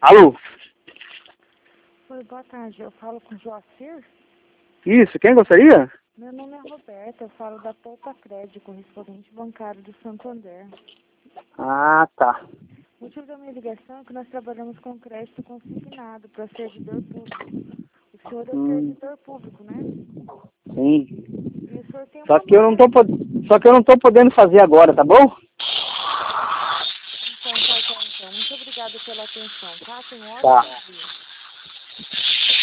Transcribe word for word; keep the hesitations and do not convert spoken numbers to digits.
Alô? Oi, boa tarde. Eu falo com o Joacir? Isso, quem gostaria? Meu nome é Roberta, eu falo da Poupa Crédito, correspondente bancário do Santander. Ah, tá. O motivo da minha ligação é que nós trabalhamos com crédito consignado para servidor público. O senhor é Hum, servidor público, né? sim. E o senhor tem Só uma que eu não tô, margem. pod- Só que eu não tô podendo fazer agora, tá bom? Então, tá, tá, então. Muito obrigada pela atenção, tá? Tenha um Tá. ótimo dia.